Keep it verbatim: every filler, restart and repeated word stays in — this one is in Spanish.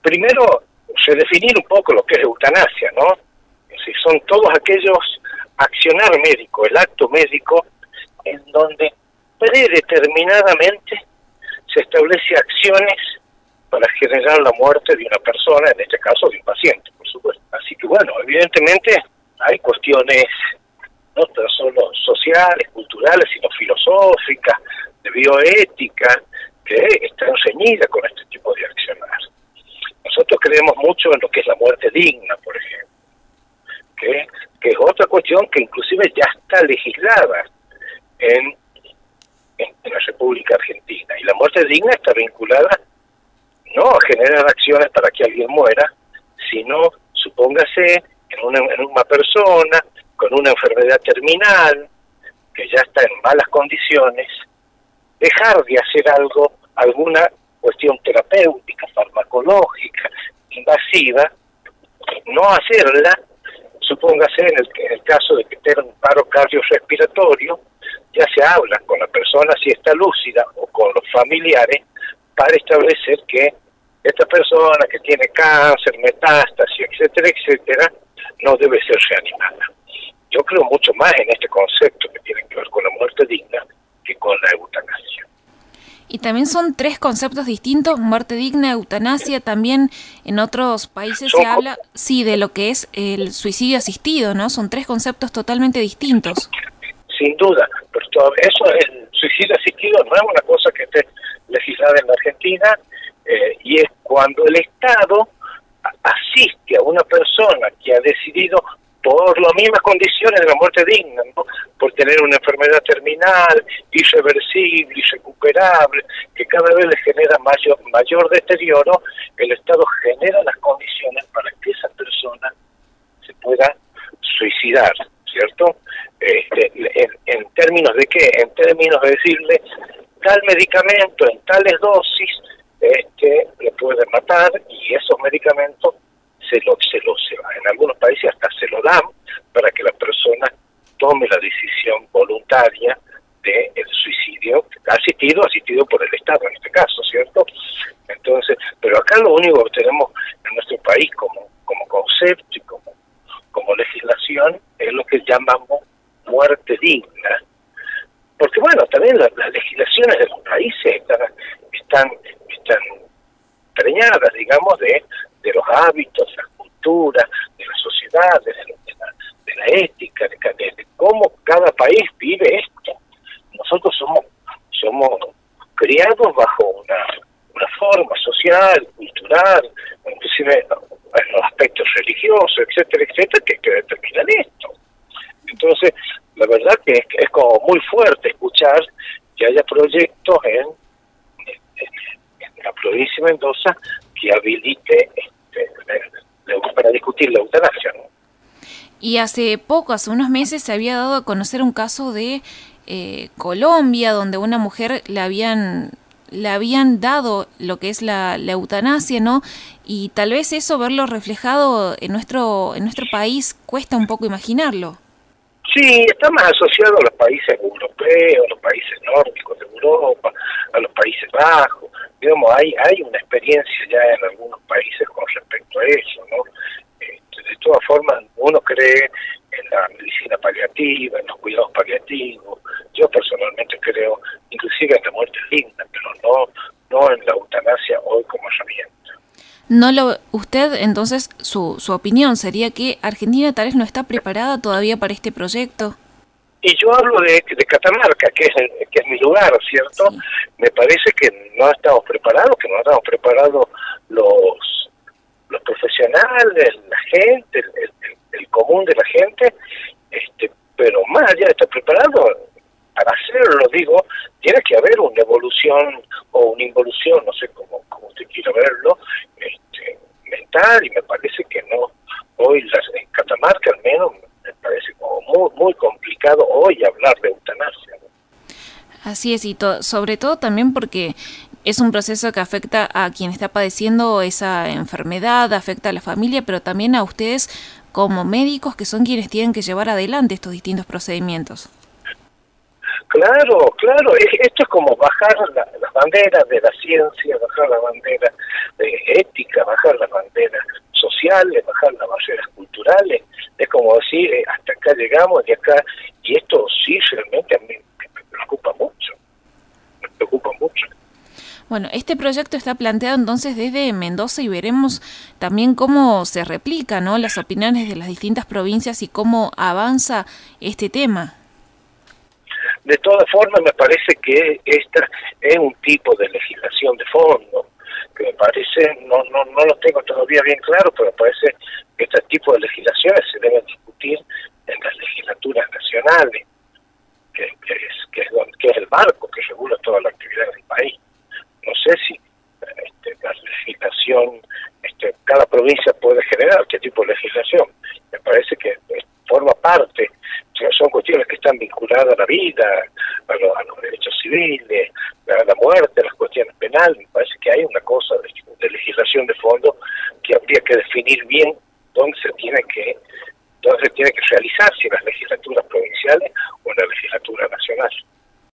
primero, redefinir un poco lo que es eutanasia, ¿no? Es decir, son todos aquellos accionar médico, el acto médico, en donde predeterminadamente se establece acciones para generar la muerte de una persona, en este caso de un paciente, por supuesto. Así que bueno, evidentemente hay cuestiones no tan solo sociales, culturales, sino filosóficas, de bioética, que están reñidas con este tipo de accionar. Nosotros creemos mucho en lo que es la muerte digna, por ejemplo, que, que es otra cuestión que inclusive ya está legislada en, en, en la República Argentina. Y la muerte digna está vinculada no a generar acciones para que alguien muera, sino, supóngase, en una, en una persona con una enfermedad terminal, que ya está en malas condiciones, dejar de hacer algo, alguna cuestión terapéutica, farmacológica, invasiva, no hacerla, supóngase en el, en el caso de que tenga un paro cardiorrespiratorio, ya se habla con la persona si está lúcida o con los familiares para establecer que esta persona que tiene cáncer, metástasis, etcétera, etcétera, no debe ser reanimada. Yo creo mucho más en este concepto que tiene que ver con la muerte digna que con la eutanasia. Y también son tres conceptos distintos, muerte digna, eutanasia. También en otros países son se habla, sí, de lo que es el suicidio asistido, ¿no? Son tres conceptos totalmente distintos. Sin duda, pero todo eso, el suicidio asistido no es una cosa que esté legislada en la Argentina, eh, y es cuando el Estado asiste a una persona que ha decidido por las mismas condiciones de la muerte digna, ¿no? Por tener una enfermedad terminal, irreversible, irrecuperable, que cada vez le genera mayor, mayor deterioro, el Estado genera las condiciones para que esa persona se pueda suicidar, ¿cierto? Este, en, en términos de qué? En términos de decirle, tal medicamento en tales dosis este, le puede matar, y esos medicamentos se lo, se lo se va. En algunos países hasta se lo dan para que la persona tome la decisión voluntaria del suicidio asistido, asistido por el Estado en este caso, ¿cierto? Entonces, pero acá lo único que tenemos en nuestro país como, como concepto y como, como legislación es lo que llamamos muerte digna. Porque bueno, también las, las legislaciones de los países están, están, están preñadas, digamos, de de los hábitos, de la cultura, de la sociedad, de la, de la, de la ética, de, de, de cómo cada país vive esto. Nosotros somos somos criados bajo una, una forma social, cultural, inclusive en los aspectos religiosos, etcétera, etcétera, que, que determinan esto. Entonces, la verdad que es, es como muy fuerte escuchar que haya proyectos en, en, en la provincia de Mendoza que habilite este, para discutir la eutanasia, ¿no? Y hace poco, hace unos meses, se había dado a conocer un caso de eh, Colombia, donde una mujer le habían, le habían dado lo que es la, la eutanasia, ¿no? Y tal vez eso, verlo reflejado en nuestro, en nuestro país, cuesta un poco imaginarlo. Sí, está más asociado a los países europeos, a los países nórdicos de Europa, a los Países Bajos. Digamos, hay hay una experiencia ya en algunos países con respecto a eso, ¿no? Este, de todas formas, uno cree en la medicina paliativa, en los cuidados paliativos. Yo personalmente creo, inclusive en la muerte digna, pero no no en la eutanasia hoy como herramienta. No lo, usted, entonces, su, su opinión sería que Argentina tal vez no está preparada todavía para este proyecto. Y yo hablo de, de Catamarca, que es, que es mi lugar, ¿cierto? Sí. Me parece que no estamos preparados, que no estamos preparados los los profesionales, la gente, el, el, el común de la gente, este, pero más allá de estar preparado, para hacerlo, digo, tiene que haber una evolución o una involución, no sé cómo, cómo usted quiera verlo, este, mental, y me parece que no, hoy las, en Catamarca al menos, me parece como muy, muy complicado hoy hablar de eutanasia, ¿no? Así es, y to- sobre todo también porque es un proceso que afecta a quien está padeciendo esa enfermedad, afecta a la familia, pero también a ustedes como médicos que son quienes tienen que llevar adelante estos distintos procedimientos. Claro, claro, es- esto es como bajar la- las banderas de la ciencia, bajar la bandera de ética, bajar las banderas sociales, bajar las barreras culturales. Es como decir, eh, hasta acá llegamos y acá, y esto sí realmente a mí me preocupa mucho, me preocupa mucho. Bueno, este proyecto está planteado entonces desde Mendoza y veremos también cómo se replica, ¿no?, las opiniones de las distintas provincias y cómo avanza este tema. De todas formas, me parece que esta es un tipo de legislación de fondo, que me parece, no no no lo tengo todavía bien claro, pero me parece que este tipo de legislaciones se deben discutir en las legislaturas nacionales, que, que es que es, donde, que es el marco que regula toda la actividad del país. No sé si este, la legislación, este, cada provincia puede generar qué tipo de legislación. Me parece que eh, forma parte, o sea, son cuestiones que están vinculadas a la vida, a, lo, a los derechos civiles, a la muerte, a las cuestiones penales. Me parece que hay una cosa de, de legislación de fondo que habría que definir bien dónde se tiene que dónde se tiene que realizar, si en las legislaturas provinciales